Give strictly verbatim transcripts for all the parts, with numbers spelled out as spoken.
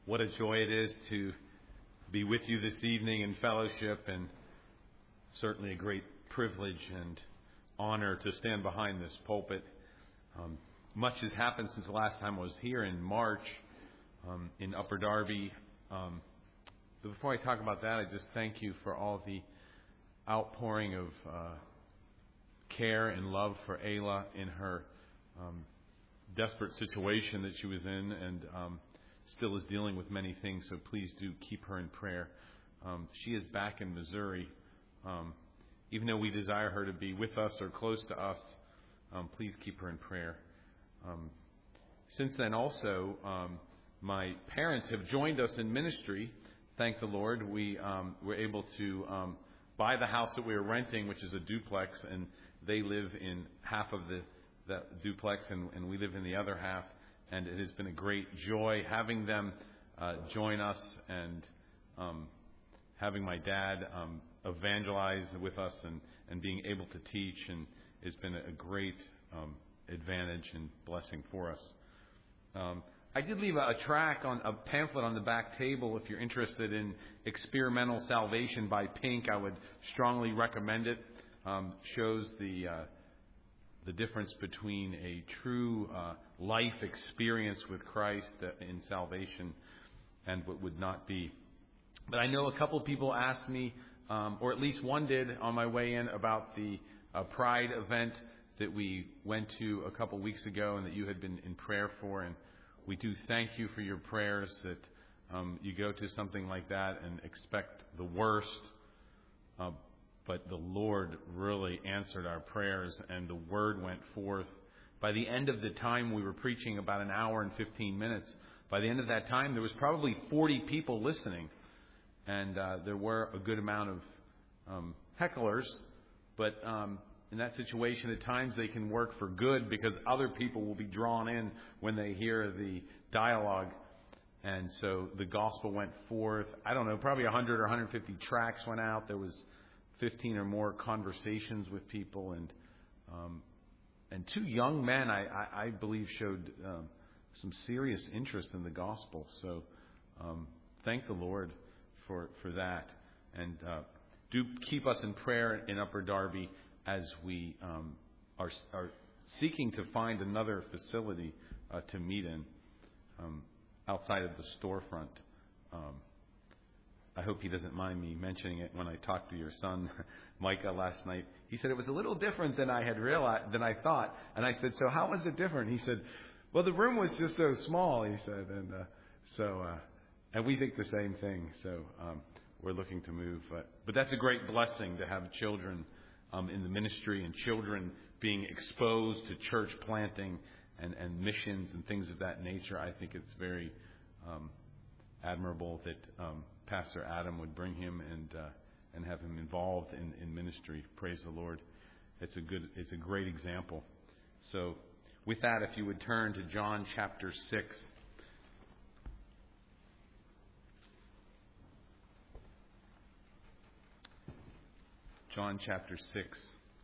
what a joy it is to be with you this evening in fellowship, and certainly a great privilege and honor to stand behind this pulpit. Um, much has happened since the last time I was here in March um, in Upper Darby. Um, but before I talk about that, I just thank you for all the outpouring of uh, care and love for Ayla in her um, desperate situation that she was in, and um, still is dealing with many things, so please do keep her in prayer. Um, she is back in Missouri. Um, even though we desire her to be with us or close to us, um, please keep her in prayer. Um, since then also, um, my parents have joined us in ministry. Thank the Lord. We um, were able to um, buy the house that we were renting, which is a duplex, and they live in half of the that duplex, and, and we live in the other half. And it has been a great joy having them uh, join us, and um, having my dad um, evangelize with us, and, and being able to teach, and has been a great um, advantage and blessing for us. Um, I did leave a, a track on a pamphlet on the back table. If you're interested in Experimental Salvation by Pink, I would strongly recommend it. Um, shows the uh, the difference between a true uh, life experience with Christ in salvation and what would not be. But I know a couple of people asked me, um, or at least one did on my way in, about the uh, Pride event that we went to a couple of weeks ago and that you had been in prayer for. And we do thank you for your prayers, that um, you go to something like that and expect the worst. Uh, But the Lord really answered our prayers, and the word went forth. By the end of the time, we were preaching about an hour and fifteen minutes. By the end of that time, there was probably forty people listening. And uh, there were a good amount of um, hecklers. But um, in that situation, at times they can work for good, because other people will be drawn in when they hear the dialogue. And so the gospel went forth. I don't know, probably one hundred or one hundred fifty tracts went out. There was fifteen or more conversations with people, and um, and two young men, I, I, I believe, showed um, some serious interest in the gospel. So um, thank the Lord for for that, and uh, do keep us in prayer in Upper Darby as we um, are are seeking to find another facility uh, to meet in um, outside of the storefront. Um, I hope he doesn't mind me mentioning it. When I talked to your son, Micah, last night, he said it was a little different than I had realized, than I thought. And I said, so how was it different? He said, well, the room was just so small, he said. And uh, so, uh, and we think the same thing. So um, we're looking to move. But, but that's a great blessing to have children um, in the ministry, and children being exposed to church planting and, and missions and things of that nature. I think it's very um, admirable that um, Pastor Adam would bring him and uh, and have him involved in, in ministry. Praise the Lord. It's a good, it's a great example. So with that, if you would turn to John chapter six. John chapter six,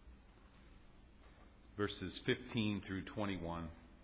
verses fifteen through twenty-one.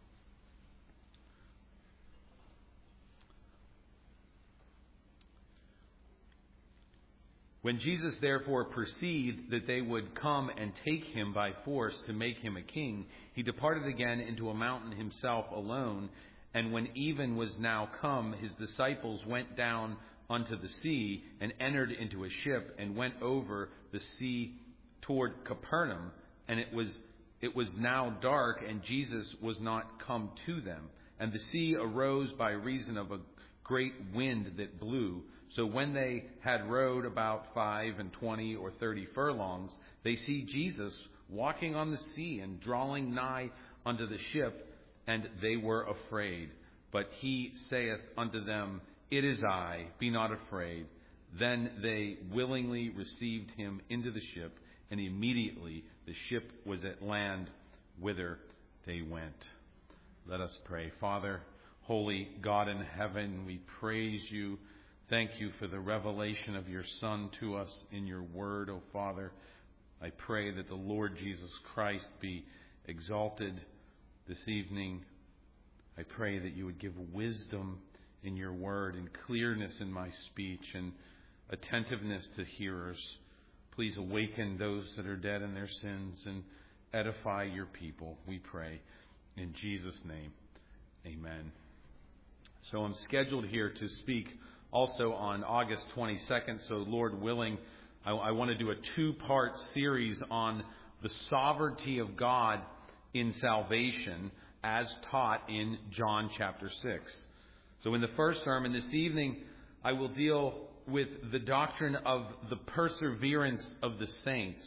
When Jesus therefore perceived that they would come and take him by force to make him a king, he departed again into a mountain himself alone. And when even was now come, his disciples went down unto the sea, and entered into a ship, and went over the sea toward Capernaum. And it was it was now dark, and Jesus was not come to them. And the sea arose by reason of a great wind that blew. So when they had rowed about five and twenty or thirty furlongs, they see Jesus walking on the sea and drawing nigh unto the ship, and they were afraid. But he saith unto them, It is I, be not afraid. Then they willingly received him into the ship, and immediately the ship was at land, whither they went. Let us pray. Father, holy God in heaven, we praise you. Thank you for the revelation of your Son to us in your word, O Father. I pray that the Lord Jesus Christ be exalted this evening. I pray that you would give wisdom in your word, and clearness in my speech, and attentiveness to hearers. Please awaken those that are dead in their sins and edify your people, we pray. In Jesus' name, amen. So I'm scheduled here to speak also on August twenty-second. So Lord willing, I, I want to do a two-part series on the sovereignty of God in salvation as taught in John chapter six. So in the first sermon this evening, I will deal with the doctrine of the perseverance of the saints,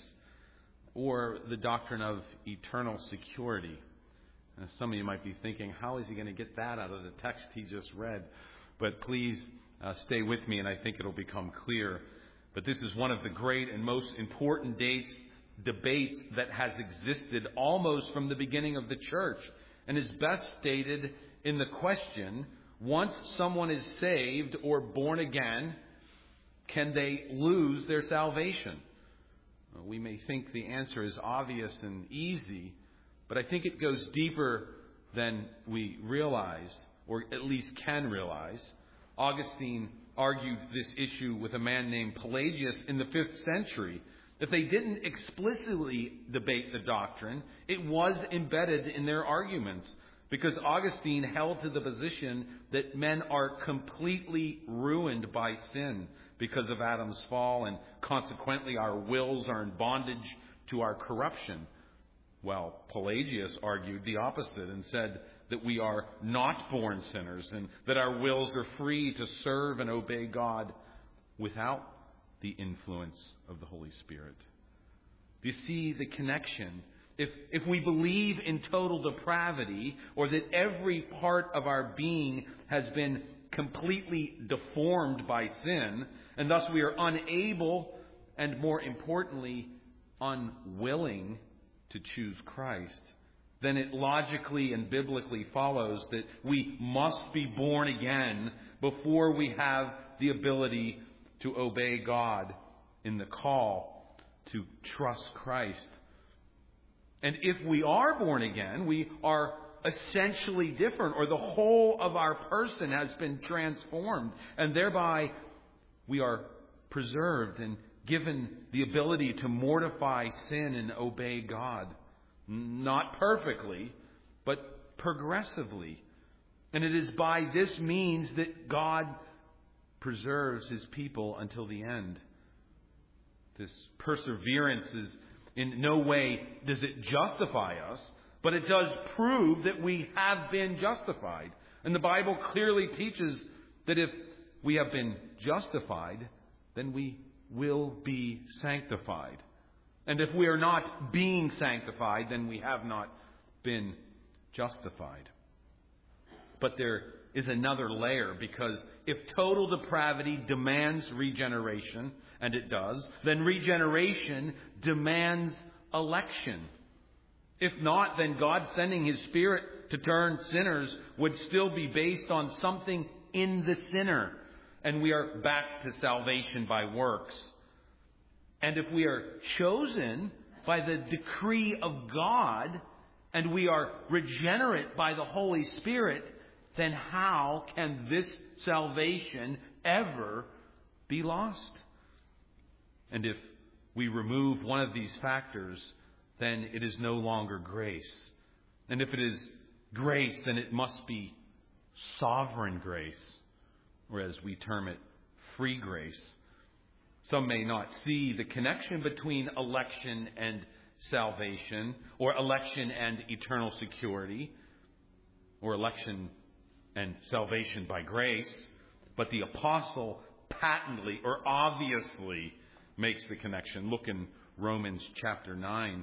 or the doctrine of eternal security. Now, some of you might be thinking, how is he going to get that out of the text he just read? But please uh, stay with me, and I think it'll become clear. But this is one of the great and most important dates, debates that has existed almost from the beginning of the church, and is best stated in the question, once someone is saved or born again, can they lose their salvation? Well, we may think the answer is obvious and easy, but I think it goes deeper than we realize, or at least can realize. Augustine argued this issue with a man named Pelagius in the fifth century. If they didn't explicitly debate the doctrine, it was embedded in their arguments, because Augustine held to the position that men are completely ruined by sin because of Adam's fall, and consequently our wills are in bondage to our corruption. Well, Pelagius argued the opposite and said that we are not born sinners and that our wills are free to serve and obey God without the influence of the Holy Spirit. Do you see the connection? If, if we believe in total depravity, or that every part of our being has been completely deformed by sin, and thus we are unable, and more importantly, unwilling to choose Christ, then it logically and biblically follows that we must be born again before we have the ability to obey God in the call to trust Christ. And if we are born again, we are essentially different, or the whole of our person has been transformed, and thereby we are preserved and given the ability to mortify sin and obey God. Not perfectly, but progressively. And it is by this means that God preserves his people until the end. This perseverance is in no way does it justify us, but it does prove that we have been justified. And the Bible clearly teaches that if we have been justified, then we will be sanctified. And if we are not being sanctified, then we have not been justified. But there is another layer, because if total depravity demands regeneration, and it does, then regeneration demands election. If not, then God sending his Spirit to turn sinners would still be based on something in the sinner, and we are back to salvation by works. And if we are chosen by the decree of God, and we are regenerate by the Holy Spirit, then how can this salvation ever be lost? And if we remove one of these factors, then it is no longer grace. And if it is grace, then it must be sovereign grace, or as we term it, free grace. Some may not see the connection between election and salvation, or election and eternal security, or election and salvation by grace, but the apostle patently or obviously makes the connection. Look in Romans chapter nine.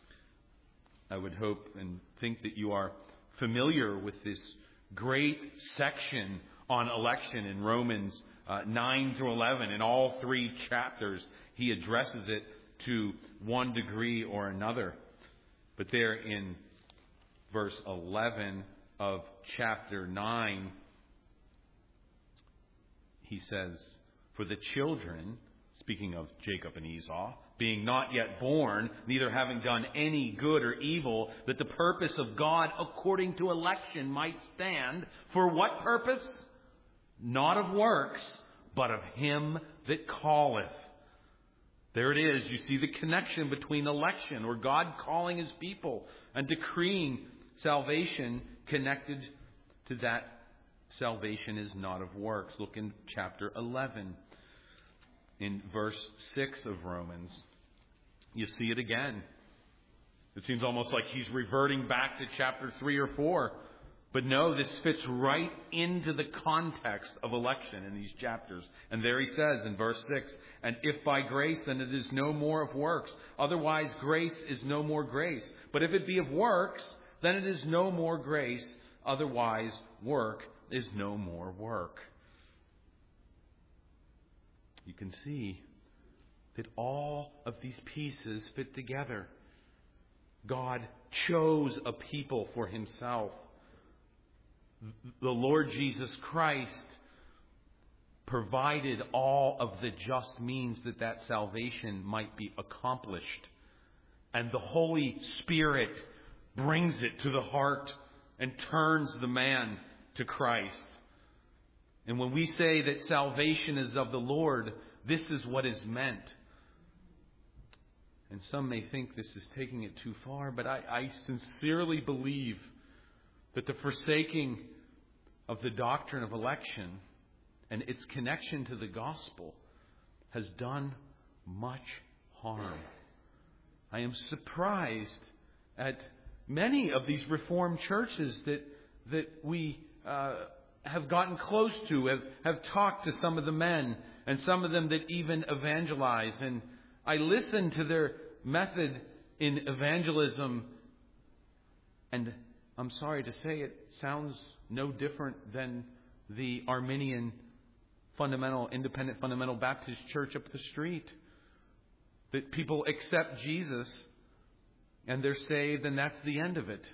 I would hope and think that you are familiar with this great section on election in Romans uh, nine through eleven. In all three chapters, he addresses it to one degree or another. But there in verse eleven of chapter nine, he says, "For the children," speaking of Jacob and Esau, "being not yet born, neither having done any good or evil, that the purpose of God according to election might stand." For what purpose? not of works, but of him that calleth. There it is. You see the connection between election, or God calling his people, and decreeing salvation connected to that salvation is not of works. Look in chapter eleven, in verse six of Romans. You see it again. It seems almost like he's reverting back to chapter three or four. But no, this fits right into the context of election in these chapters. And there he says in verse six, and if by grace, then it is no more of works. Otherwise, grace is no more grace. But if it be of works, then it is no more grace. Otherwise, work is no more work. You can see that all of these pieces fit together. God chose a people for himself. The Lord Jesus Christ provided all of the just means that that salvation might be accomplished. And the Holy Spirit brings it to the heart and turns the man to Christ. And when we say that salvation is of the Lord, this is what is meant. And some may think this is taking it too far, but I, I sincerely believe that the forsaking of the doctrine of election and its connection to the gospel has done much harm. I am surprised at many of these Reformed churches that that we uh, have gotten close to, have, have talked to some of the men, and some of them that even evangelize. And I listen to their method in evangelism, and I'm sorry to say it sounds no different than the Arminian fundamental, independent fundamental Baptist church up the street. That people accept Jesus and they're saved, and that's the end of it.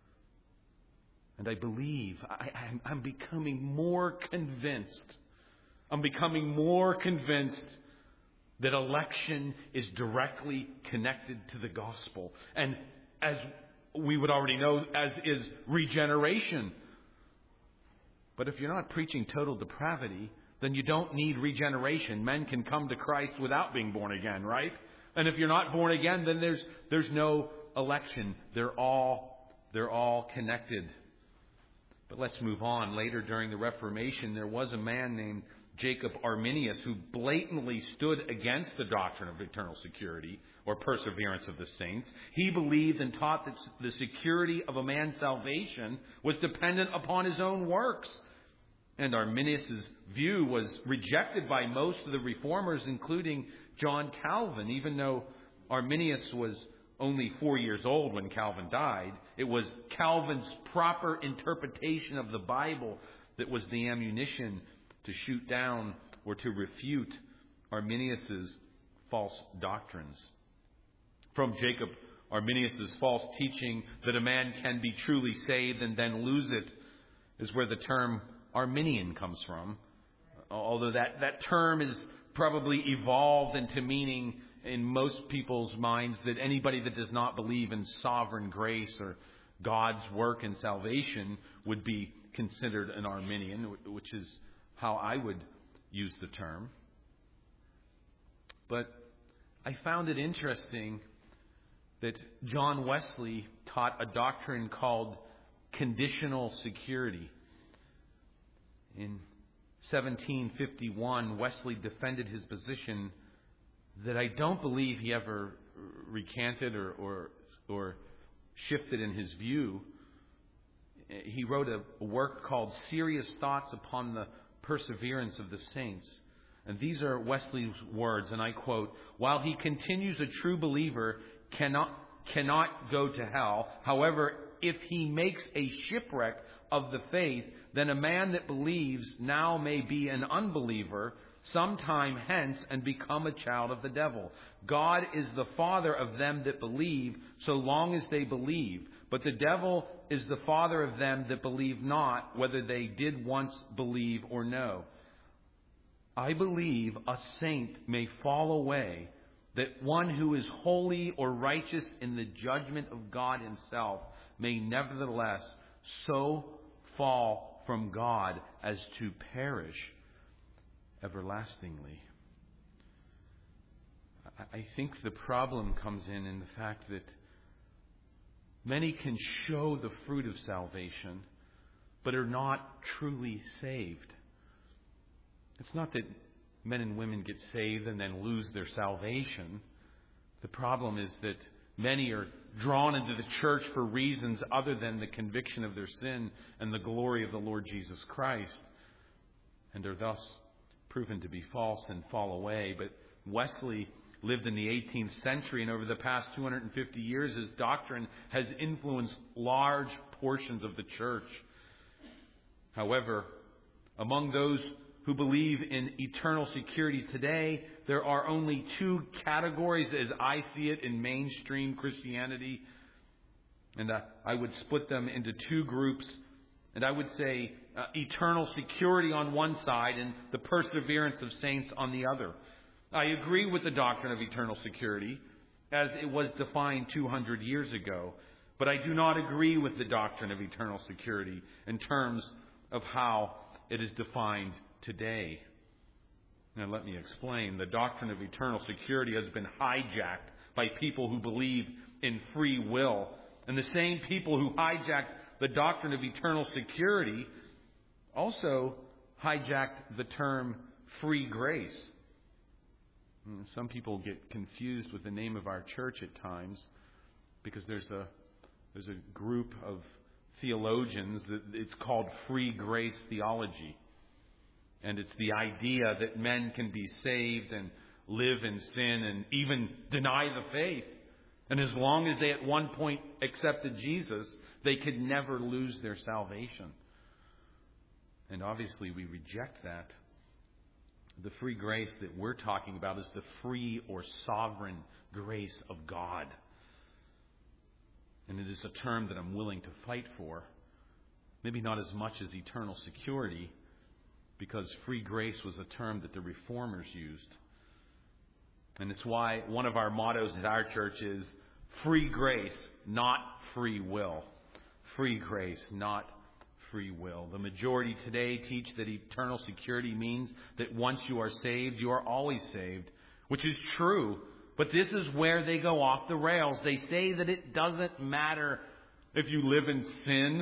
And I believe, I, I'm, I'm becoming more convinced, I'm becoming more convinced that election is directly connected to the gospel. And as we would already know, as is regeneration. But if you're not preaching total depravity, then you don't need regeneration. Men can come to Christ without being born again, right? And if you're not born again, then there's there's no election. They're all they're all connected. But let's move on. Later during the Reformation, there was a man named Jacob Arminius who blatantly stood against the doctrine of eternal security or perseverance of the saints. He believed and taught that the security of a man's salvation was dependent upon his own works. And Arminius' view was rejected by most of the reformers, including John Calvin. Even though Arminius was only four years old when Calvin died, it was Calvin's proper interpretation of the Bible that was the ammunition to shoot down or to refute Arminius' false doctrines. From Jacob Arminius' false teaching that a man can be truly saved and then lose it is where the term Arminian comes from. Although that, that term is probably evolved into meaning in most people's minds that anybody that does not believe in sovereign grace or God's work in salvation would be considered an Arminian, which is how I would use the term. But I found it interesting that John Wesley taught a doctrine called conditional security. In seventeen fifty-one, Wesley defended his position that I don't believe he ever recanted or, or, or shifted in his view. He wrote a, a work called Serious Thoughts Upon the Perseverance of the Saints. And these are Wesley's words, and I quote, "While he continues a true believer, cannot cannot go to hell. However, if he makes a shipwreck of the faith, then a man that believes now may be an unbeliever sometime hence and become a child of the devil. God is the father of them that believe, so long as they believe. But the devil is the father of them that believe not, whether they did once believe or no. I believe a saint may fall away, that one who is holy or righteous in the judgment of God himself may nevertheless so fall from God as to perish everlastingly. I think the problem comes in in the fact that many can show the fruit of salvation, but are not truly saved. It's not that men and women get saved and then lose their salvation. The problem is that many are drawn into the church for reasons other than the conviction of their sin and the glory of the Lord Jesus Christ, and are thus proven to be false and fall away. But Wesley lived in the eighteenth century, and over the past two hundred fifty years, his doctrine has influenced large portions of the church. However, among those who believe in eternal security today, there are only two categories as I see it in mainstream Christianity. And uh, I would split them into two groups. And I would say uh, eternal security on one side and the perseverance of saints on the other. I agree with the doctrine of eternal security as it was defined two hundred years ago. But I do not agree with the doctrine of eternal security in terms of how it is defined today. Now let me explain. The doctrine of eternal security has been hijacked by people who believe in free will. And the same people who hijacked the doctrine of eternal security also hijacked the term free grace. Some people get confused with the name of our church at times because there's a there's a group of theologians that it's called free grace theology. And it's the idea that men can be saved and live in sin and even deny the faith. And as long as they at one point accepted Jesus, they could never lose their salvation. And obviously we reject that. The free grace that we're talking about is the free or sovereign grace of God. And it is a term that I'm willing to fight for. Maybe not as much as eternal security, because free grace was a term that the Reformers used. And it's why one of our mottos at our church is free grace, not free will. Free grace, not free will. The majority today teach that eternal security means that once you are saved, you are always saved, which is true. But this is where they go off the rails. They say that it doesn't matter if you live in sin,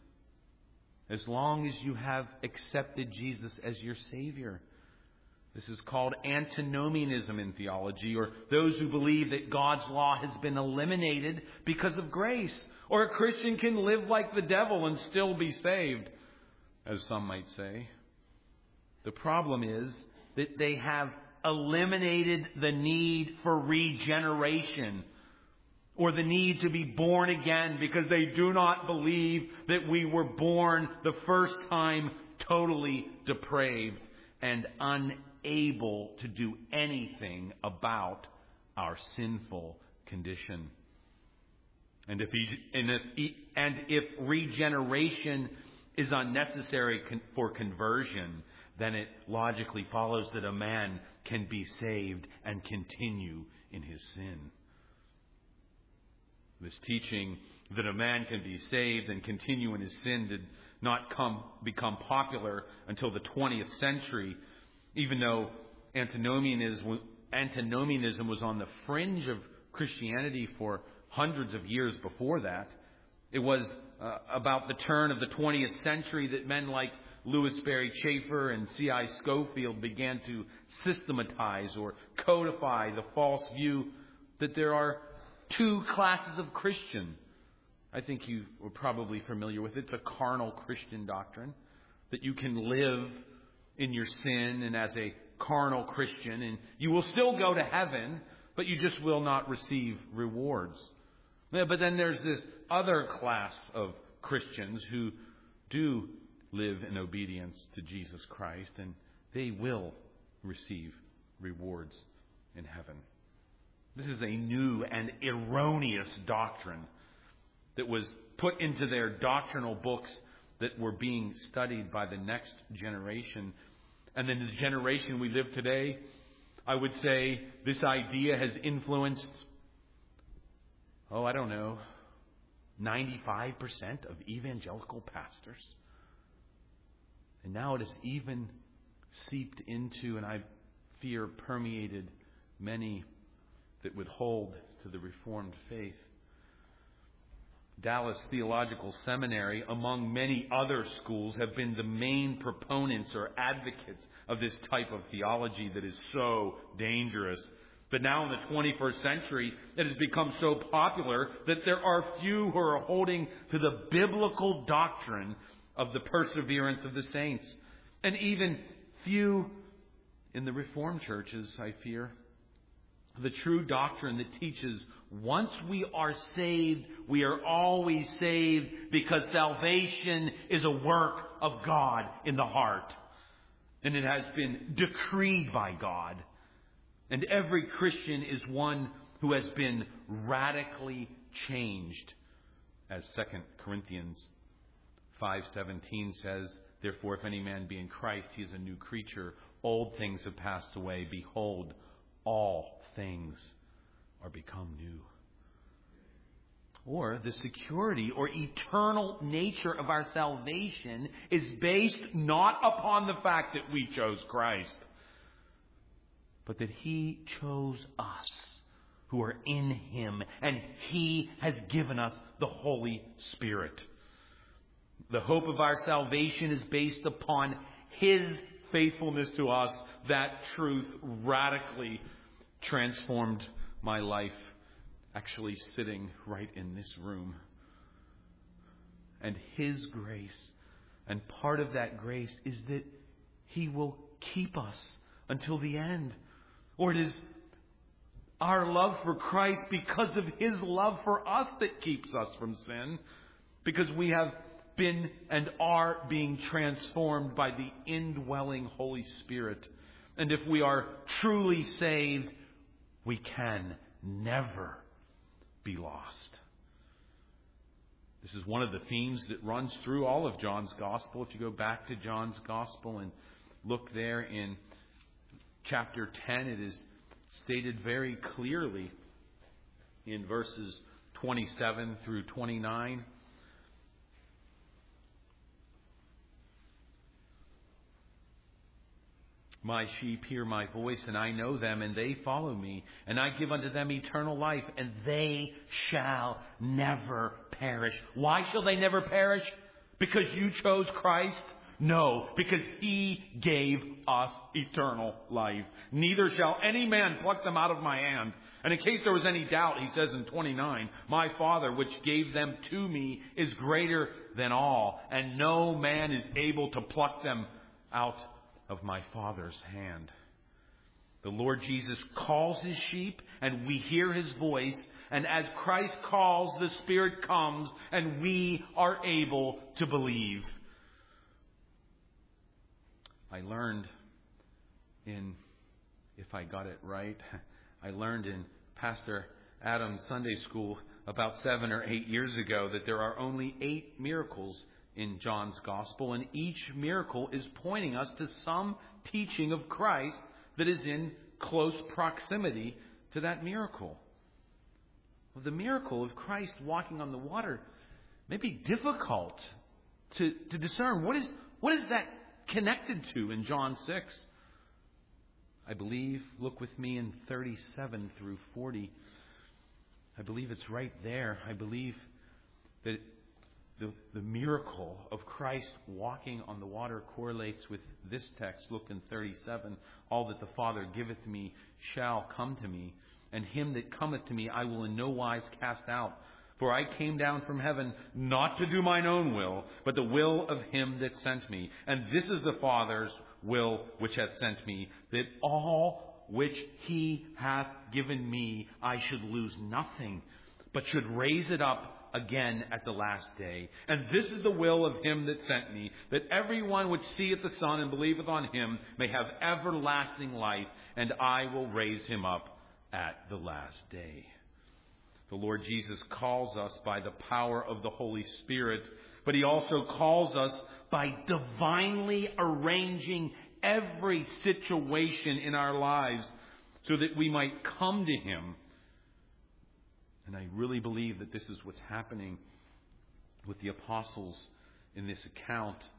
as long as you have accepted Jesus as your Savior. This is called antinomianism in theology, or those who believe that God's law has been eliminated because of grace. Or a Christian can live like the devil and still be saved, as some might say. The problem is that they have eliminated the need for regeneration, or the need to be born again, because they do not believe that we were born the first time totally depraved and unable to do anything about our sinful condition. And if, and if, and if regeneration is unnecessary for conversion, then it logically follows that a man can be saved and continue in his sin. This teaching that a man can be saved and continue in his sin did not come become popular until the twentieth century, even though antinomianism, antinomianism was on the fringe of Christianity for hundreds of years before that. It was uh, about the turn of the twentieth century that men like Louis Barry Chafer and C I Scofield began to systematize or codify the false view that there are two classes of Christian. I think you were probably familiar with it, the carnal Christian doctrine, that you can live in your sin and as a carnal Christian, and you will still go to heaven, but you just will not receive rewards. Yeah, but then there's this other class of Christians who do live in obedience to Jesus Christ, and they will receive rewards in heaven. This is a new and erroneous doctrine that was put into their doctrinal books that were being studied by the next generation. And then the generation we live today, I would say this idea has influenced, oh, I don't know, ninety-five percent of evangelical pastors. And now it has even seeped into, and I fear permeated, many that would hold to the Reformed faith. Dallas Theological Seminary, among many other schools, have been the main proponents or advocates of this type of theology that is so dangerous. But now in the twenty-first century, it has become so popular that there are few who are holding to the biblical doctrine of the perseverance of the saints. And even few in the Reformed churches, I fear. The true doctrine that teaches once we are saved, we are always saved because salvation is a work of God in the heart. And it has been decreed by God. And every Christian is one who has been radically changed. As Second Corinthians five seventeen says, therefore, if any man be in Christ, he is a new creature. Old things have passed away. Behold, all things are become new. Or the security or eternal nature of our salvation is based not upon the fact that we chose Christ, but that He chose us who are in Him, and He has given us the Holy Spirit. The hope of our salvation is based upon His faithfulness to us. That truth radically transformed my life, actually sitting right in this room. And His grace, and part of that grace is that He will keep us until the end. Or it is our love for Christ because of His love for us that keeps us from sin. Because we have been and are being transformed by the indwelling Holy Spirit. And if we are truly saved, we can never be lost. This is one of the themes that runs through all of John's Gospel. If you go back to John's Gospel and look there in chapter ten, it is stated very clearly in verses twenty-seven through twenty-nine. My sheep hear my voice, and I know them, and they follow me. And I give unto them eternal life, and they shall never perish. Why shall they never perish? Because you chose Christ? No, because He gave us eternal life. Neither shall any man pluck them out of my hand. And in case there was any doubt, He says in twenty-nine, my Father, which gave them to me, is greater than all, and no man is able to pluck them out of my Father's hand. The Lord Jesus calls His sheep, and we hear His voice. And as Christ calls, the Spirit comes, and we are able to believe. I learned in, if I got it right, I learned in Pastor Adam's Sunday school about seven or eight years ago that there are only eight miracles in John's Gospel, and each miracle is pointing us to some teaching of Christ that is in close proximity to that miracle. Well, the miracle of Christ walking on the water may be difficult to, to discern. What is, what is that connected to in John six? I believe, look with me in thirty-seven through forty. I believe it's right there. I believe that The, the miracle of Christ walking on the water correlates with this text. Look in thirty-seven. All that the Father giveth me shall come to me, and him that cometh to me I will in no wise cast out. For I came down from heaven not to do mine own will, but the will of Him that sent me. And this is the Father's will which hath sent me, that all which He hath given me I should lose nothing, but should raise it up again at the last day. And this is the will of Him that sent me, that everyone which seeth the Son and believeth on Him may have everlasting life, and I will raise him up at the last day. The Lord Jesus calls us by the power of the Holy Spirit, but He also calls us by divinely arranging every situation in our lives so that we might come to Him. And I really believe that this is what's happening with the apostles in this account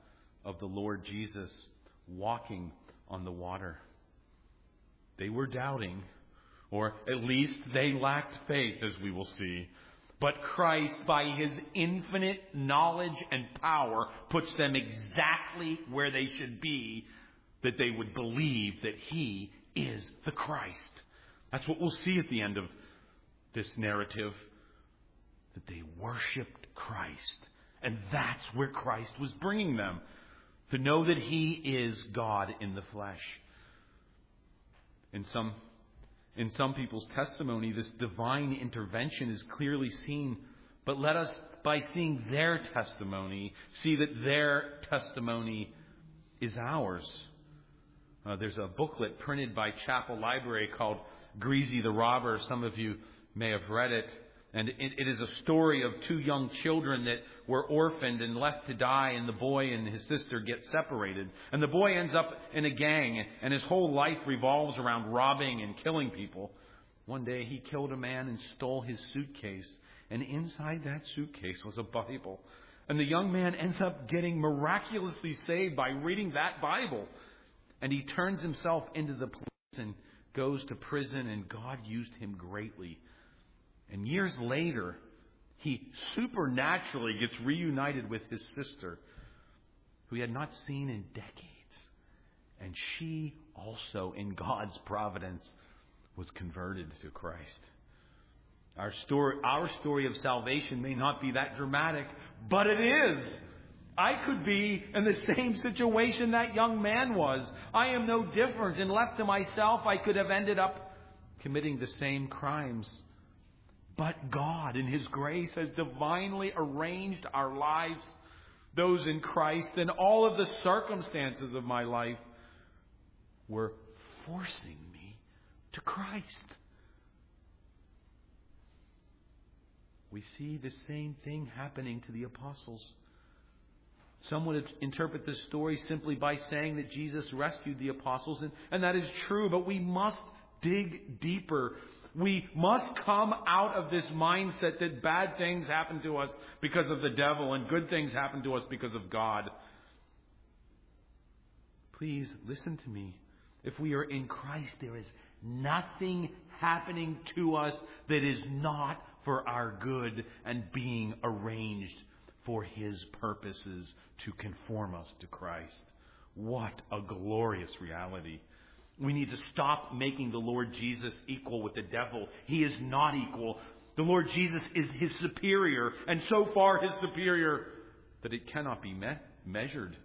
of the Lord Jesus walking on the water. They were doubting, or at least they lacked faith, as we will see. But Christ, by His infinite knowledge and power, puts them exactly where they should be, that they would believe that He is the Christ. That's what we'll see at the end of this narrative, that they worshipped Christ. And that's where Christ was bringing them, to know that He is God in the flesh. In some, in some people's testimony, this divine intervention is clearly seen. But let us, by seeing their testimony, see that their testimony is ours. Uh, there's a booklet printed by Chapel Library called Greasy the Robber. Some of you may have read it. And it, it is a story of two young children that were orphaned and left to die, and the boy and his sister get separated. And the boy ends up in a gang, and his whole life revolves around robbing and killing people. One day he killed a man and stole his suitcase, and inside that suitcase was a Bible. And the young man ends up getting miraculously saved by reading that Bible. And he turns himself into the police and goes to prison, and God used him greatly. And years later, he supernaturally gets reunited with his sister, who he had not seen in decades. And she also, in God's providence, was converted to Christ. Our story, our story of salvation may not be that dramatic, but it is. I could be in the same situation that young man was. I am no different, and left to myself, I could have ended up committing the same crimes. But God, in His grace, has divinely arranged our lives, those in Christ, and all of the circumstances of my life were forcing me to Christ. We see the same thing happening to the apostles. Some would interpret this story simply by saying that Jesus rescued the apostles, and, and that is true, but we must dig deeper. We must come out of this mindset that bad things happen to us because of the devil and good things happen to us because of God. Please listen to me. If we are in Christ, there is nothing happening to us that is not for our good and being arranged for His purposes to conform us to Christ. What a glorious reality. We need to stop making the Lord Jesus equal with the devil. He is not equal. The Lord Jesus is His superior, and so far His superior that it cannot be me- measured.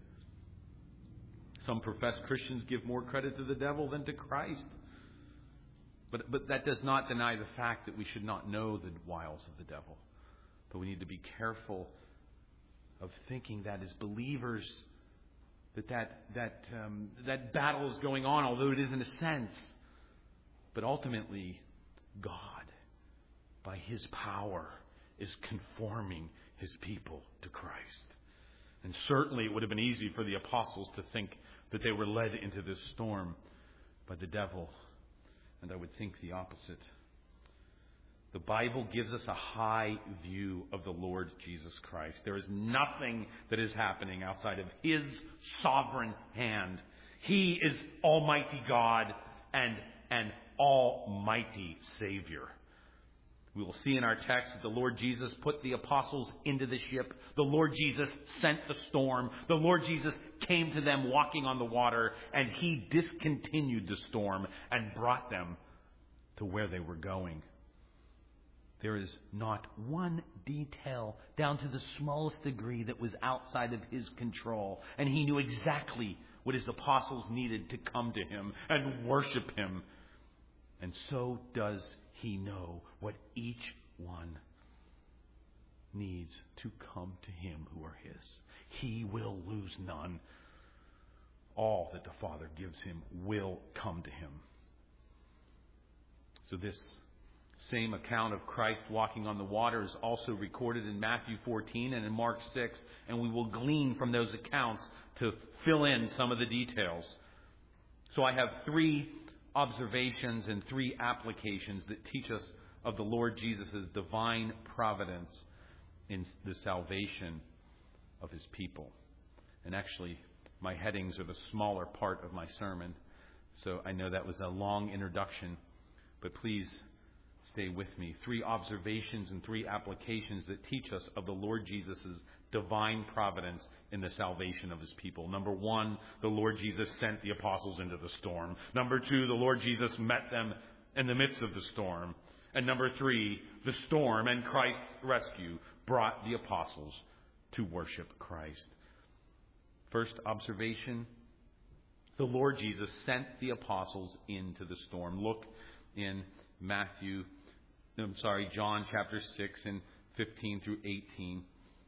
Some professed Christians give more credit to the devil than to Christ. But, but that does not deny the fact that we should not know the wiles of the devil. But we need to be careful of thinking that as believers, that that that, um, that battle is going on, although it is in a sense. But ultimately, God, by His power, is conforming His people to Christ. And certainly it would have been easy for the apostles to think that they were led into this storm by the devil. And I would think the opposite. The Bible gives us a high view of the Lord Jesus Christ. There is nothing that is happening outside of His sovereign hand. He is Almighty God and an Almighty Savior. We will see in our text that the Lord Jesus put the apostles into the ship. The Lord Jesus sent the storm. The Lord Jesus came to them walking on the water, and He discontinued the storm and brought them to where they were going. There is not one detail, down to the smallest degree, that was outside of His control. And He knew exactly what His apostles needed to come to Him and worship Him. And so does He know what each one needs to come to Him who are His. He will lose none. All that the Father gives Him will come to Him. So this same account of Christ walking on the water is also recorded in Matthew fourteen and in Mark six, and we will glean from those accounts to fill in some of the details. So I have three observations and three applications that teach us of the Lord Jesus' divine providence in the salvation of His people. And actually, my headings are the smaller part of my sermon. So I know that was a long introduction, but please stay with me. Three observations and three applications that teach us of the Lord Jesus' divine providence in the salvation of his people. Number one, the Lord Jesus sent the apostles into the storm. Number two, the Lord Jesus met them in the midst of the storm. And number three, the storm and Christ's rescue brought the apostles to worship Christ. First observation, the Lord Jesus sent the apostles into the storm. Look in Matthew, I'm sorry, John chapter six and fifteen through eighteen.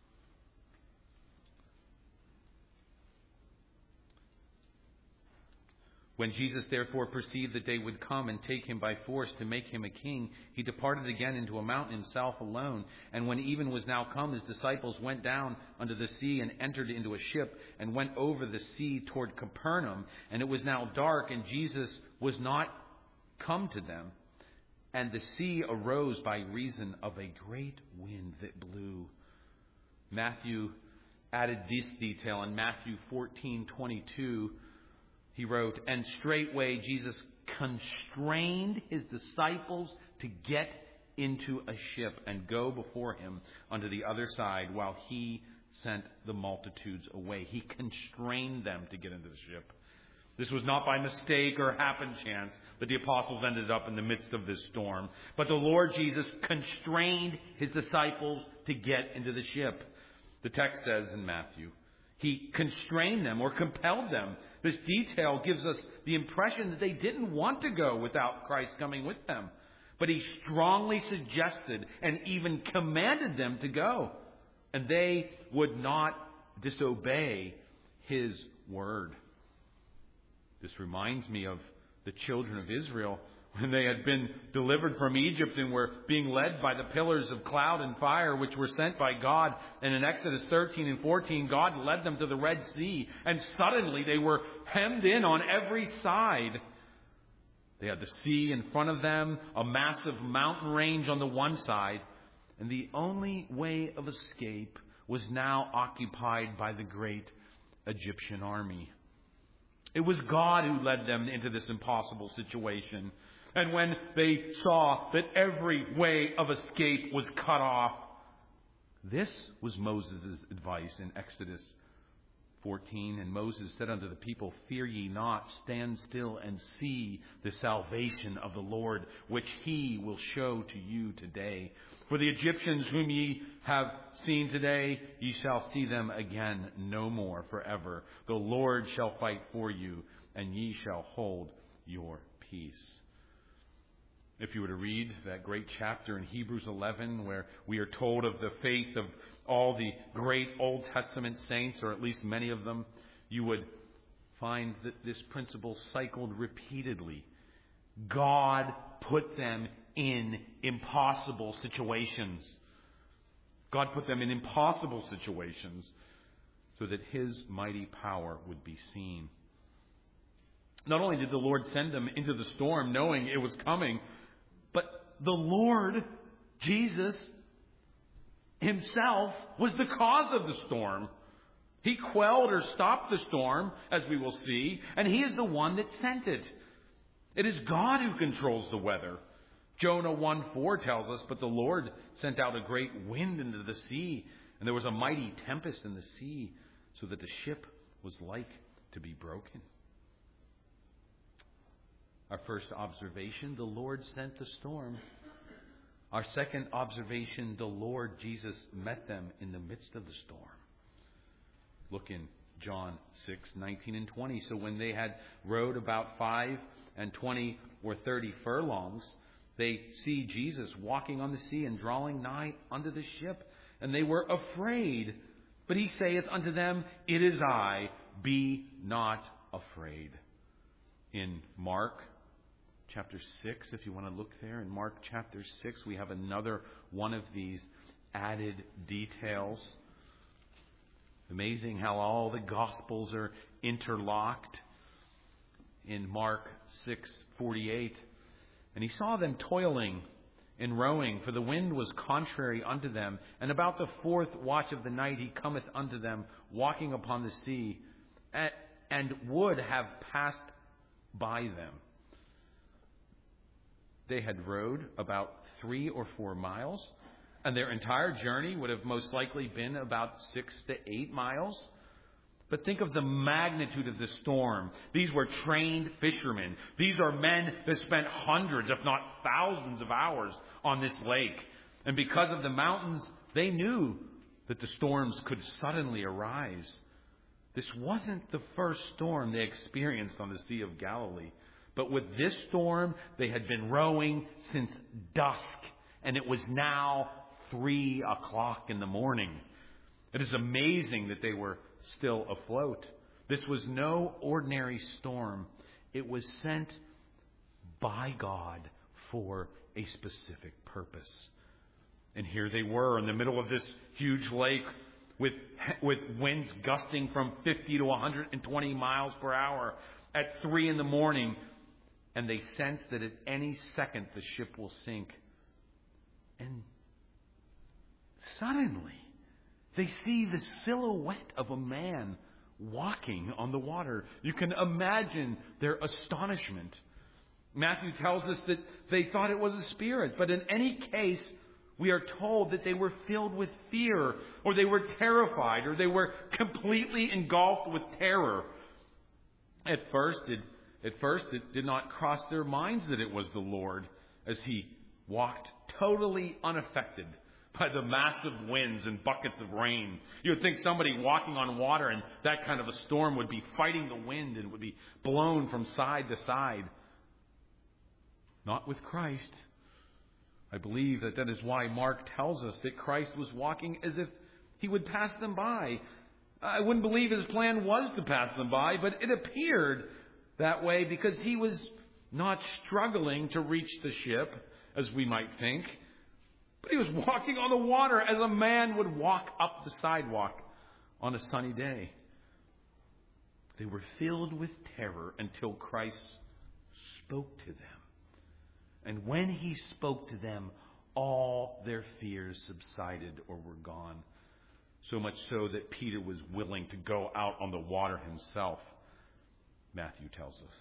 When Jesus therefore perceived that they would come and take him by force to make him a king, he departed again into a mountain himself alone. And when even was now come, his disciples went down unto the sea and entered into a ship and went over the sea toward Capernaum. And it was now dark, and Jesus was not come to them. And the sea arose by reason of a great wind that blew. Matthew added this detail in Matthew fourteen twenty-two. He wrote, and straightway Jesus constrained his disciples to get into a ship and go before him unto the other side while he sent the multitudes away. He constrained them to get into the ship. This was not by mistake or happen chance that the apostles ended up in the midst of this storm. But the Lord Jesus constrained his disciples to get into the ship. The text says in Matthew, he constrained them or compelled them. This detail gives us the impression that they didn't want to go without Christ coming with them. But he strongly suggested and even commanded them to go. And they would not disobey his word. This reminds me of the children of Israel when they had been delivered from Egypt and were being led by the pillars of cloud and fire which were sent by God. And in Exodus thirteen and fourteen, God led them to the Red Sea. And suddenly they were hemmed in on every side. They had the sea in front of them, a massive mountain range on the one side. And the only way of escape was now occupied by the great Egyptian army. It was God who led them into this impossible situation. And when they saw that every way of escape was cut off, this was Moses' advice in Exodus fourteen. And Moses said unto the people, fear ye not, stand still and see the salvation of the Lord, which he will show to you today. For the Egyptians whom ye have seen today, ye shall see them again no more forever. The Lord shall fight for you, and ye shall hold your peace. If you were to read that great chapter in Hebrews eleven, where we are told of the faith of all the great Old Testament saints, or at least many of them, you would find that this principle cycled repeatedly. God put them in impossible situations. God put them in impossible situations so that his mighty power would be seen. Not only did the Lord send them into the storm knowing it was coming, but the Lord, Jesus himself, was the cause of the storm. He quelled or stopped the storm, as we will see, and he is the one that sent it. It is God who controls the weather. Jonah one four tells us, but the Lord sent out a great wind into the sea, and there was a mighty tempest in the sea, so that the ship was like to be broken. Our first observation, the Lord sent the storm. Our second observation, the Lord Jesus met them in the midst of the storm. Look in John six, nineteen and twenty. So when they had rowed about five and twenty or thirty furlongs, they see Jesus walking on the sea and drawing nigh unto the ship. And they were afraid. But he saith unto them, it is I, be not afraid. In Mark chapter six, if you want to look there, in Mark chapter six, we have another one of these added details. Amazing how all the Gospels are interlocked. In Mark six forty-eight, and he saw them toiling and rowing, for the wind was contrary unto them. And about the fourth watch of the night he cometh unto them, walking upon the sea. and would have passed by them. They had rowed about three or four miles, and their entire journey would have most likely been about six to eight miles. But think of the magnitude of the storm. These were trained fishermen. These are men that spent hundreds, if not thousands of hours on this lake. And because of the mountains, they knew that the storms could suddenly arise. This wasn't the first storm they experienced on the Sea of Galilee. But with this storm, they had been rowing since dusk, and it was now three o'clock in the morning. It is amazing that they were still afloat. This was no ordinary storm. It was sent by God for a specific purpose. And here they were in the middle of this huge lake with with winds gusting from fifty to one hundred twenty miles per hour at three in the morning. And they sense that at any second the ship will sink. And suddenly they see the silhouette of a man walking on the water. You can imagine their astonishment. Matthew tells us that they thought it was a spirit. But in any case, we are told that they were filled with fear, or they were terrified, or they were completely engulfed with terror. At first, it, at first, it did not cross their minds that it was the Lord, as he walked totally unaffected by the massive winds and buckets of rain. You would think somebody walking on water in that kind of a storm would be fighting the wind and would be blown from side to side. Not with Christ. I believe that that is why Mark tells us that Christ was walking as if he would pass them by. I wouldn't believe his plan was to pass them by, but it appeared that way because he was not struggling to reach the ship, as we might think. But he was walking on the water as a man would walk up the sidewalk on a sunny day. They were filled with terror until Christ spoke to them. And when he spoke to them, all their fears subsided or were gone. So much so that Peter was willing to go out on the water himself, Matthew tells us.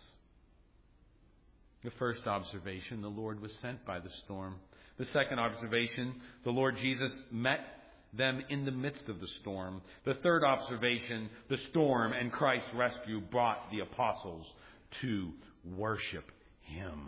The first observation, the Lord was sent by the storm. The second observation, the Lord Jesus met them in the midst of the storm. The third observation, the storm and Christ's rescue brought the apostles to worship him.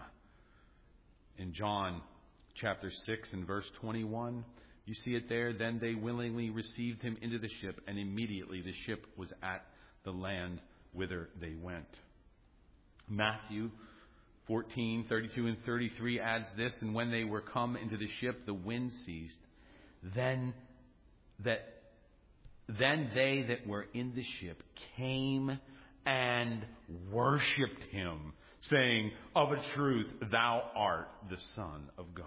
In John chapter six and verse twenty-one, you see it there. Then they willingly received him into the ship, and immediately the ship was at the land whither they went. Matthew fourteen, thirty-two and thirty-three adds this, and when they were come into the ship, the wind ceased. Then that then they that were in the ship came and worshipped him, saying, of a truth, thou art the Son of God.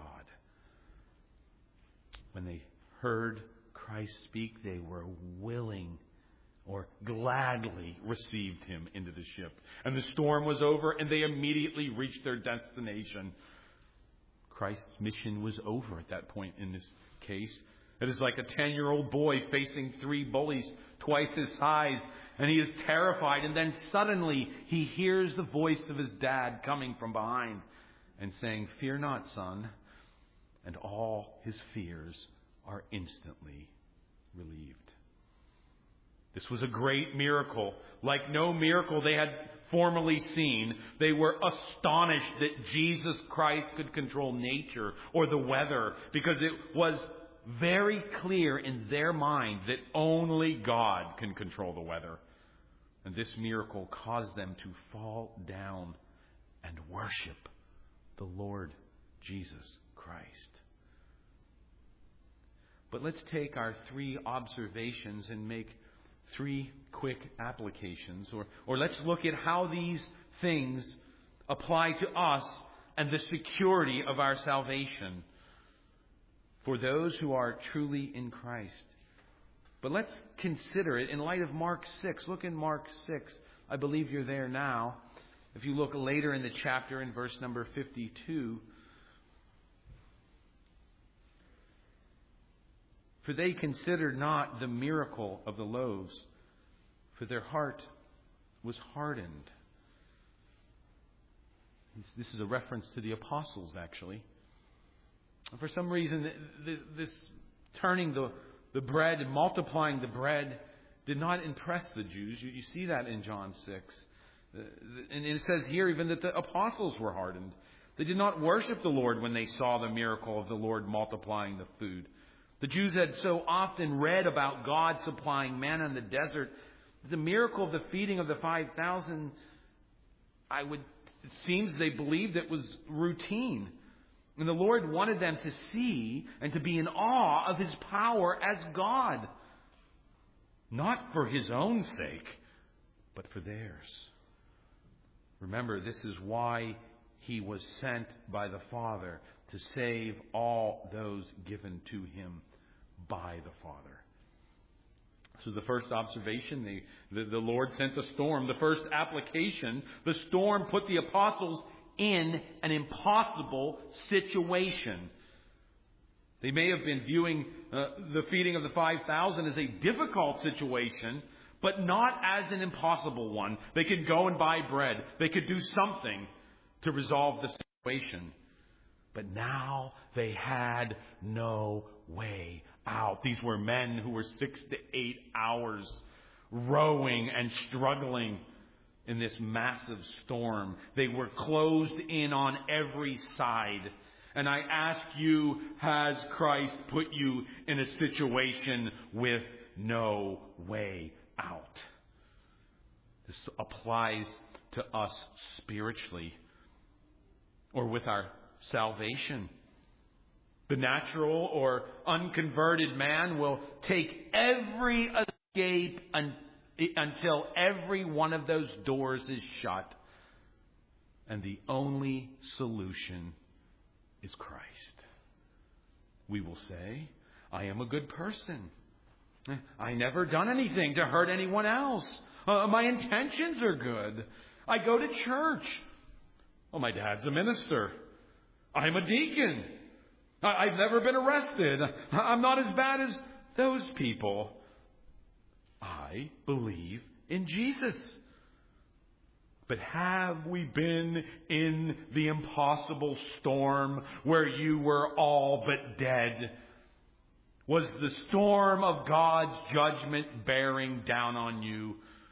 When they heard Christ speak, they were willing or gladly received him into the ship. And the storm was over, and they immediately reached their destination. Christ's mission was over at that point in this case. It is like a ten-year-old boy facing three bullies twice his size, and he is terrified. And then suddenly he hears the voice of his dad coming from behind and saying, fear not, son. And all his fears are instantly relieved. This was a great miracle. Like no miracle they had formerly seen. They were astonished that Jesus Christ could control nature or the weather, because it was very clear in their mind that only God can control the weather. And this miracle caused them to fall down and worship the Lord Jesus Christ. But let's take our three observations and make three quick applications. Or, or let's look at how these things apply to us and the security of our salvation for those who are truly in Christ. But let's consider it in light of Mark six. Look in Mark six. I believe you're there now. If you look later in the chapter in verse number fifty-two. For they considered not the miracle of the loaves, for their heart was hardened. This is a reference to the apostles, actually. For some reason, this turning the, the bread and multiplying the bread did not impress the Jews. You, you see that in John six. And it says here even that the apostles were hardened. They did not worship the Lord when they saw the miracle of the Lord multiplying the food. The Jews had so often read about God supplying manna in the desert. The miracle of the feeding of the five thousand, I would, it seems they believed it was routine. And the Lord wanted them to see and to be in awe of His power as God. Not for His own sake, but for theirs. Remember, this is why He was sent by the Father, to save all those given to Him by the Father. So the first observation, the, the, the Lord sent the storm. The first application, the storm put the apostles in an impossible situation. They may have been viewing uh, the feeding of the five thousand as a difficult situation, but not as an impossible one. They could go and buy bread. They could do something to resolve the situation. But now they had no way out. These were men who were six to eight hours rowing and struggling in this massive storm. They were closed in on every side. And I ask you, has Christ put you in a situation with no way out? This applies to us spiritually or with our salvation. The natural or unconverted man will take every escape un- until every one of those doors is shut. And the only solution is Christ. We will say, I am a good person. I never done anything to hurt anyone else. Uh, my intentions are good. I go to church. Well, my dad's a minister. I'm a deacon. I- I've never been arrested. I'm not as bad as those people. I believe in Jesus. But have we been in the impossible storm where you were all but dead? Was the storm of God's judgment bearing down on you?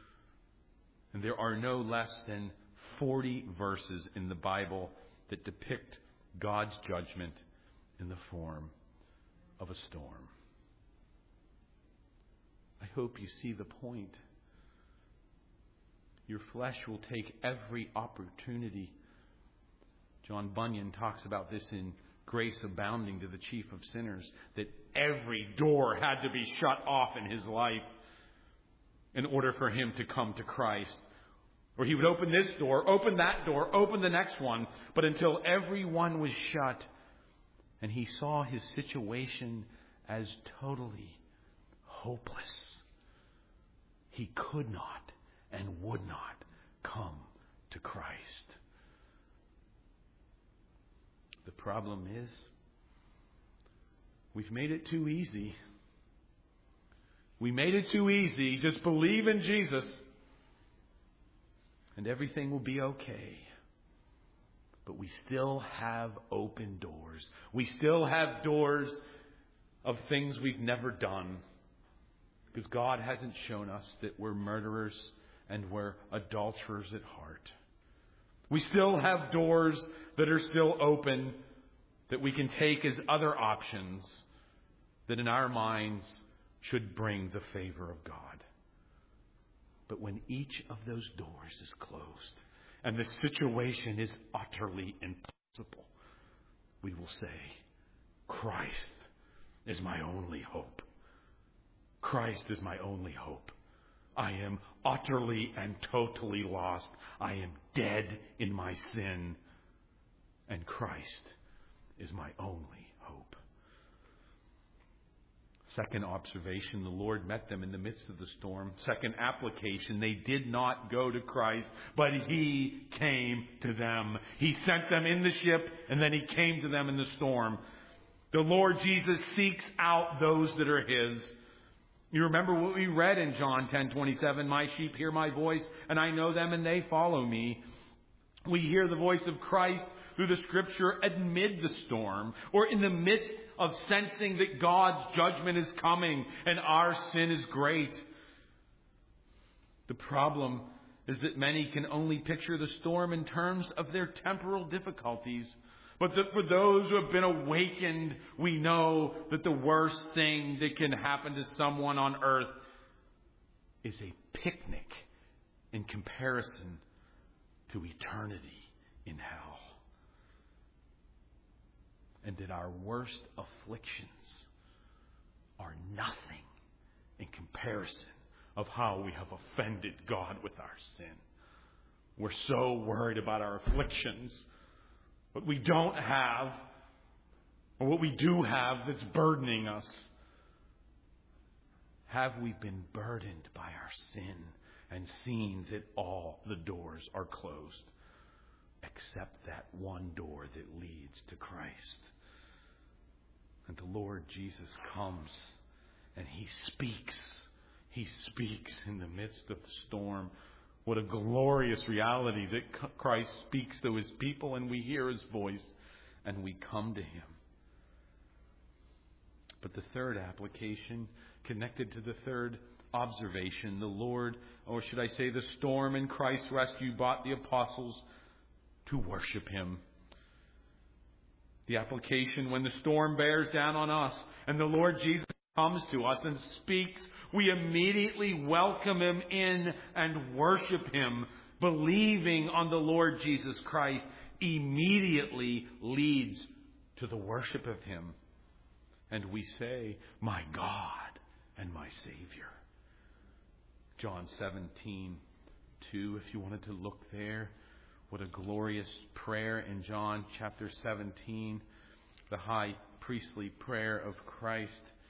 And there are no less than forty verses in the Bible that depict God's judgment in the form of a storm. I hope you see the point. Your flesh will take every opportunity. John Bunyan talks about this in Grace Abounding to the Chief of Sinners, that every door had to be shut off in his life in order for him to come to Christ. Or he would open this door, open that door, open the next one, but until every one was shut, and he saw his situation as totally hopeless, he could not and would not come to Christ. The problem is, we've made it too easy. We made it too easy. Just believe in Jesus and everything will be okay. But we still have open doors. We still have doors of things we've never done. Because God hasn't shown us that we're murderers and we're adulterers at heart. We still have doors that are still open that we can take as other options that in our minds should bring the favor of God. But when each of those doors is closed and the situation is utterly impossible, we will say, Christ is my only hope. Christ is my only hope. I am utterly and totally lost. I am dead in my sin. And Christ is my only hope. Second observation, the Lord met them in the midst of the storm. Second application, they did not go to Christ, but He came to them. He sent them in the ship, and then He came to them in the storm. The Lord Jesus seeks out those that are His. You remember what we read in John ten twenty-seven, my sheep hear my voice, and I know them, and they follow me. We hear the voice of Christ through the Scripture amid the storm, or in the midst of sensing that God's judgment is coming and our sin is great. The problem is that many can only picture the storm in terms of their temporal difficulties. But that for those who have been awakened, we know that the worst thing that can happen to someone on earth is a picnic in comparison to eternity in hell. And that our worst afflictions are nothing in comparison of how we have offended God with our sin. We're so worried about our afflictions. What we don't have, or what we do have that's burdening us. Have we been burdened by our sin and seen that all the doors are closed except that one door that leads to Christ? And the Lord Jesus comes and He speaks. He speaks in the midst of the storm. What a glorious reality that Christ speaks to His people and we hear His voice and we come to Him. But the third application, connected to the third observation, the Lord, or should I say the storm in Christ's rescue, brought the apostles to worship Him. The application, when the storm bears down on us and the Lord Jesus comes to us and speaks, we immediately welcome Him in and worship Him. Believing on the Lord Jesus Christ immediately leads to the worship of Him. And we say, my God and my Savior. John seventeen two, if you wanted to look there. What a glorious prayer in John chapter seventeen. The high priestly prayer of Christ.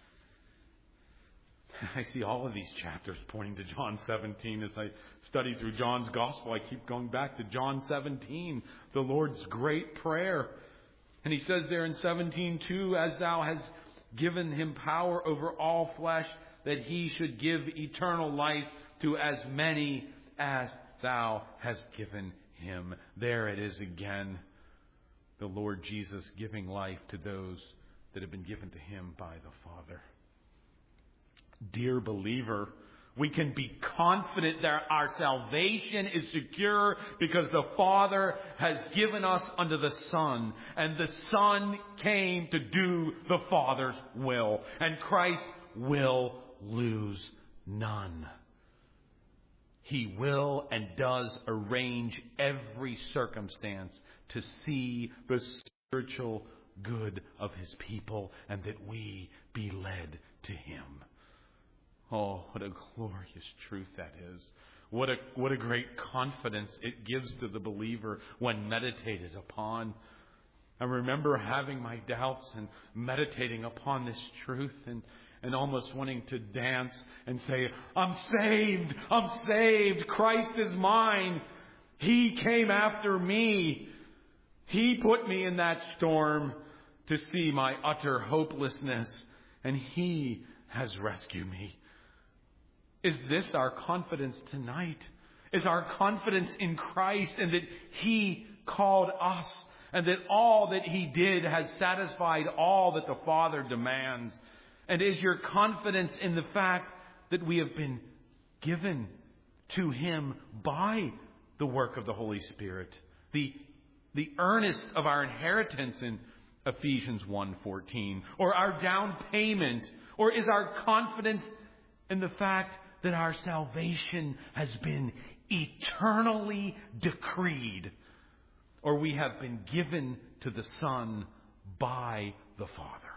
I see all of these chapters pointing to John seventeen. As I study through John's Gospel, I keep going back to John seventeen, the Lord's great prayer. And He says there in seventeen two, as Thou hast given Him power over all flesh, that He should give eternal life to as many as Thou hast given Him. There it is again. The Lord Jesus giving life to those that have been given to Him by the Father. Dear believer, we can be confident that our salvation is secure because the Father has given us unto the Son, and the Son came to do the Father's will, and Christ will lose none. He will and does arrange every circumstance to see the spiritual good of His people and that we be led to Him. Oh, what a glorious truth that is. What a, what a great confidence it gives to the believer when meditated upon. I remember having my doubts and meditating upon this truth and, and almost wanting to dance and say, I'm saved, I'm saved, Christ is mine. He came after me. He put me in that storm to see my utter hopelessness, and He has rescued me. Is this our confidence tonight? Is our confidence in Christ and that He called us and that all that He did has satisfied all that the Father demands? And is your confidence in the fact that we have been given to Him by the work of the Holy Spirit? The, the earnest of our inheritance in Ephesians one fourteen, or our down payment? Or is our confidence in the fact that our salvation has been eternally decreed, or we have been given to the Son by the Father?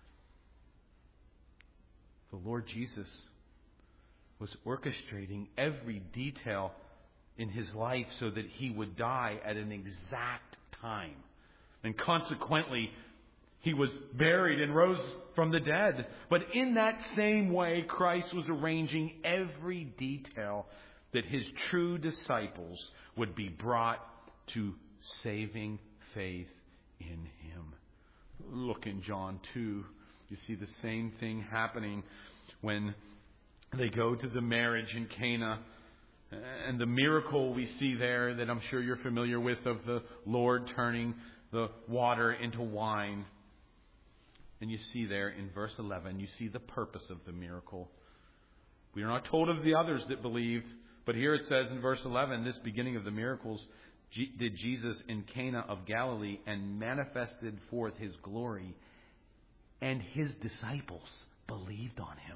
The Lord Jesus was orchestrating every detail in His life so that He would die at an exact time. And consequently, He was buried and rose from the dead. But in that same way, Christ was arranging every detail that His true disciples would be brought to saving faith in Him. Look in John two. You see the same thing happening when They go to the marriage in Cana. And the miracle we see there that I'm sure you're familiar with of the Lord turning the water into wine. And you see there in verse eleven, you see the purpose of the miracle. We are not told of the others that believed, but here it says in verse eleven, this beginning of the miracles did Jesus in Cana of Galilee and manifested forth his glory, and his disciples believed on him.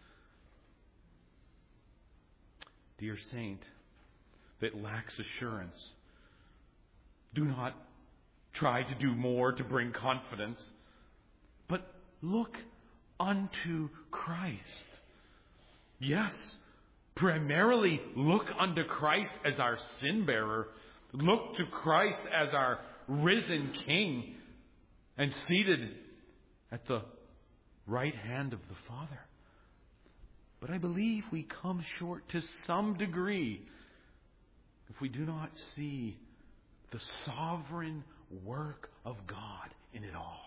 Dear saint that lacks assurance, do not try to do more to bring confidence, but look unto Christ. Yes, primarily look unto Christ as our sin bearer. Look to Christ as our risen King and seated at the right hand of the Father. But I believe we come short to some degree if we do not see the sovereign work of God in it all.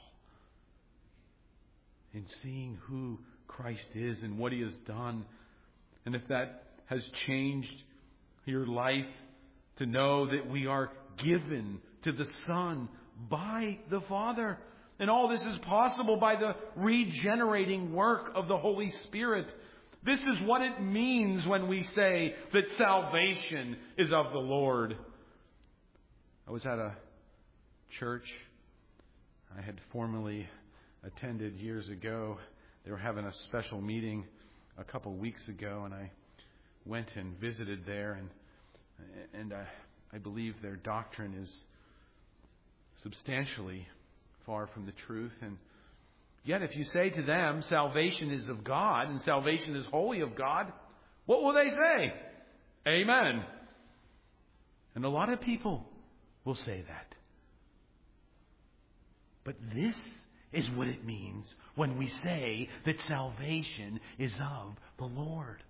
In seeing who Christ is and what he has done. And if that has changed your life, to know that we are given to the Son by the Father. And all this is possible by the regenerating work of the Holy Spirit. This is what it means when we say that salvation is of the Lord. I was at a church I had formerly attended years ago. They were having a special meeting a couple of weeks ago, and I went and visited there, and and I, I believe their doctrine is substantially far from the truth. And yet if you say to them, salvation is of God and salvation is wholly of God, what will they say? Amen. And a lot of people will say that. But this is what it means when we say that salvation is of the Lord.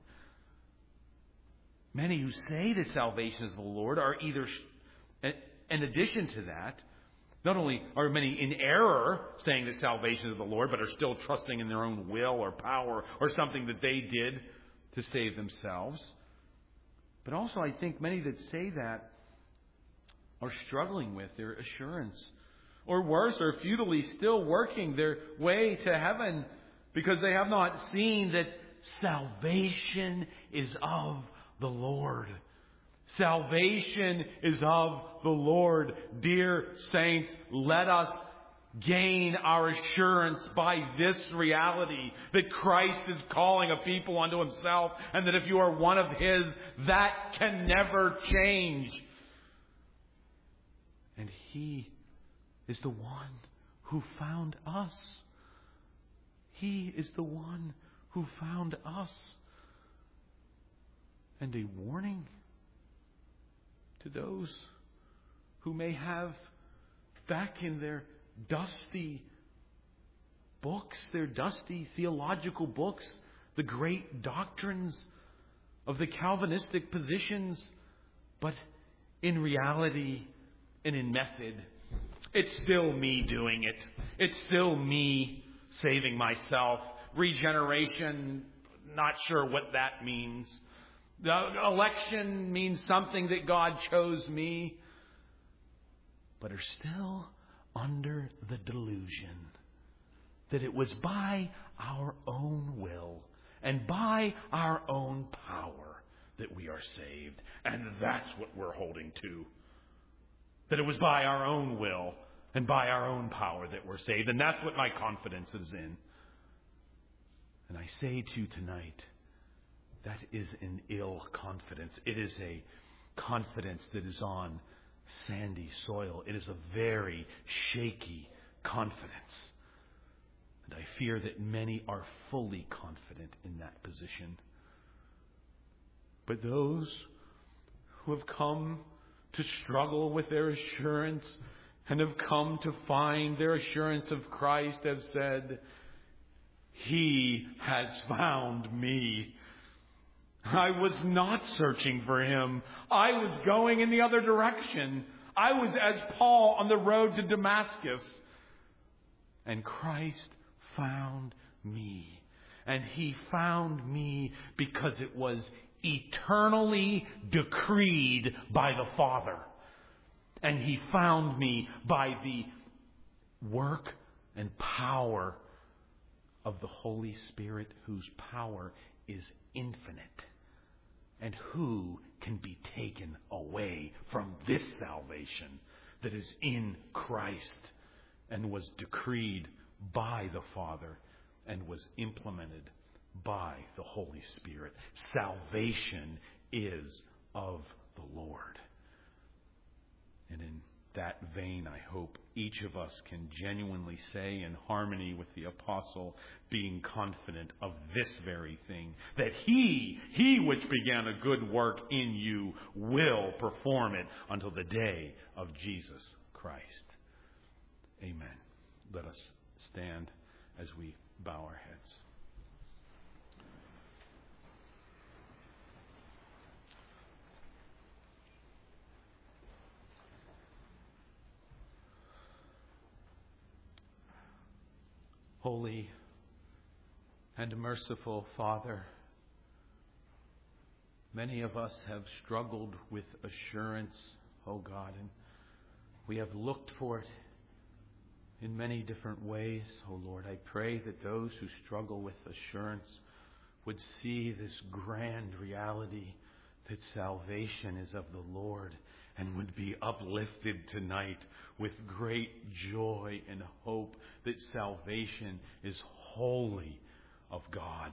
Many who say that salvation is of the Lord are either, in addition to that, not only are many in error saying that salvation is of the Lord, but are still trusting in their own will or power or something that they did to save themselves. But also I think many that say that are struggling with their assurance. Or worse, are futilely still working their way to heaven because they have not seen that salvation is of the Lord. Salvation is of the Lord. Dear saints, let us gain our assurance by this reality that Christ is calling a people unto himself, and that if you are one of his, that can never change. And he is the one who found us. He is the one who found us. And a warning to those who may have back in their dusty books, their dusty theological books, the great doctrines of the Calvinistic positions, but in reality and in method, it's still me doing it. It's still me saving myself. Regeneration, not sure what that means. The election means something that God chose me, but are still under the delusion that it was by our own will and by our own power that we are saved. And that's what we're holding to. That it was by our own will and by our own power that we're saved. And that's what my confidence is in. And I say to you tonight, that is an ill confidence. It is a confidence that is on sandy soil. It is a very shaky confidence. And I fear that many are fully confident in that position. But those who have come to struggle with their assurance and have come to find their assurance of Christ have said, He has found me. I was not searching for Him. I was going in the other direction. I was as Paul on the road to Damascus. And Christ found me. And he found me because it was eternally decreed by the Father. And he found me by the work and power of the Holy Spirit, whose power is infinite. And who can be taken away from this salvation that is in Christ and was decreed by the Father and was implemented by the Holy Spirit? Salvation is of the Lord. And in that vein, I hope each of us can genuinely say, in harmony with the apostle, being confident of this very thing, that he, he which began a good work in you will perform it until the day of Jesus Christ. Amen. Let us stand as we bow our heads. Holy and merciful Father, many of us have struggled with assurance, O God, and we have looked for it in many different ways, O Lord. I pray that those who struggle with assurance would see this grand reality that salvation is of the Lord, and would be uplifted tonight with great joy and hope that salvation is wholly of God.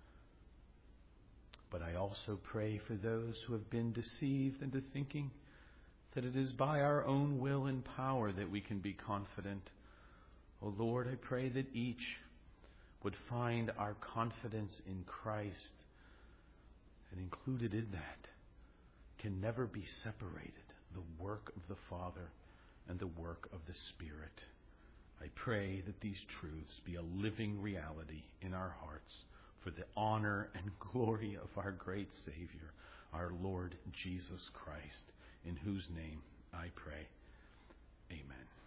But I also pray for those who have been deceived into thinking that it is by our own will and power that we can be confident. O Lord, I pray that each would find our confidence in Christ, and included in that can never be separated the work of the Father and the work of the Spirit. I pray that these truths be a living reality in our hearts for the honor and glory of our great Savior, our Lord Jesus Christ, in whose name I pray. Amen.